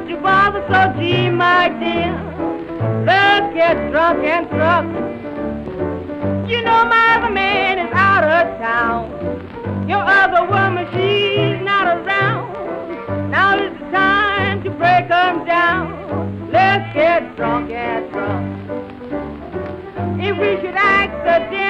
Don't you bother so, gee, my dear. Let's get drunk and truck. You know my other man is out of town. Your other woman, she's not around. Now is the time to break 'em down. Let's get drunk and drunk. If we should accidentally